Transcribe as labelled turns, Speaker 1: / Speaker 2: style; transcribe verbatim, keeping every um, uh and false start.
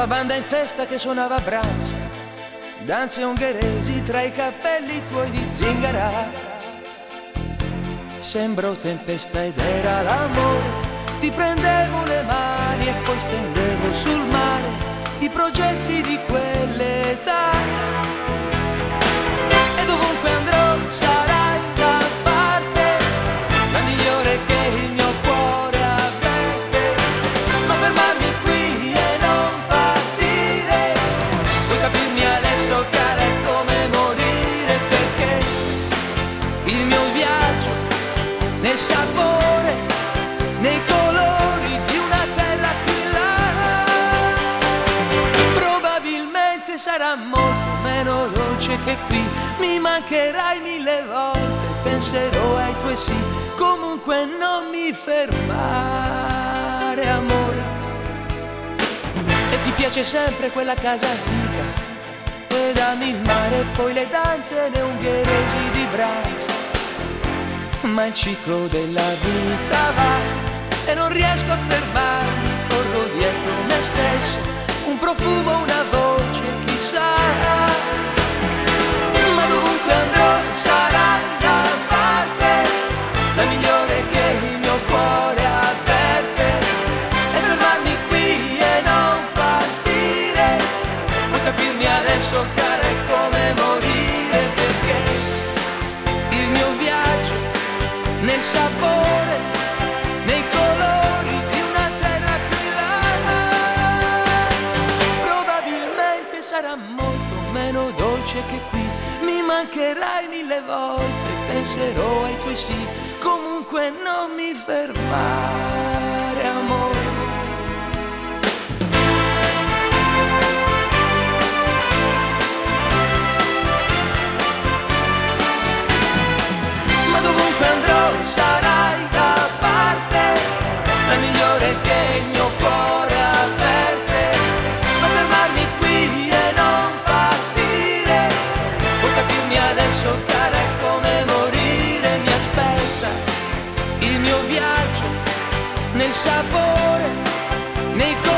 Speaker 1: Una banda in festa che suonava braccia, danze ungheresi tra i capelli tuoi di zingara. Sembrò tempesta ed era l'amore. Ti prendevo le mani e poi stendevo sul mare i progetti di quell'età. E dovunque andrò sarai da parte, la migliore che il mio cuore avverte. Non fermarmi qui e non partire, puoi capirmi adesso cara è come morire, perché il mio viaggio nel sapore, nei colori di una terra qui là, probabilmente sarà molto meno dolce che qui. Mi mancherai mille volte, penserò ai tuoi sì, comunque non mi fermare amore. E ti piace sempre quella casa antica, ed ami il mare e poi le danze le ungheresi di Brahms. Ma il ciclo della vita va e non riesco a fermarmi, corro dietro me stesso, un profumo, una voce, chissà. Ma dovunque andrò sarà da parte, la migliore che il mio cuore avverte. E fermarmi qui e non partire, puoi capirmi adesso cara è come morire, perché il mio viaggio nel sapore, nei colori di una terra qui là, probabilmente sarà molto meno dolce che qui. Mi mancherai mille volte, penserò ai tuoi sì, comunque non mi fermare amore. Ma dovunque andrò sarai da parte, la migliore che il mio cuore avverte. Non fermarmi qui e non partire, puoi capirmi adesso cara è come morire. Mi aspetta il mio viaggio nel sapore, nei colori